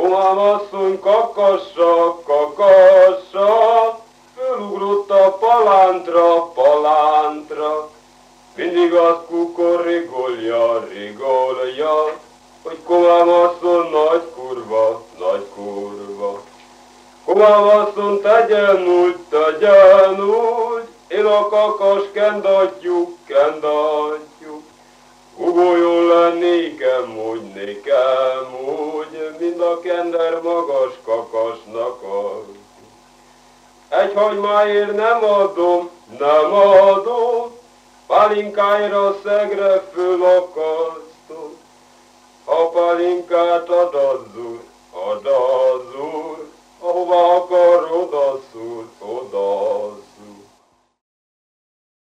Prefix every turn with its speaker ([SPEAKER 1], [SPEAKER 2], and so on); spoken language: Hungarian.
[SPEAKER 1] Komám asszony kakassa, kakassa, fölugrott a palántra, palántra. Mindig azt kukorigolja, rigolja, hogy komám asszony nagy kurva, nagy kurva. Komám asszony tegyen úgy, én a kakas kendatjuk, kendatjuk. Ugoljon le nékem úgy, mind a kender magas kakasnak az. Egy hagymáért nem adom, pálinkáira szegre fölakasztom. Ha pálinkát ad az úr, ahová akar oda szúr, oda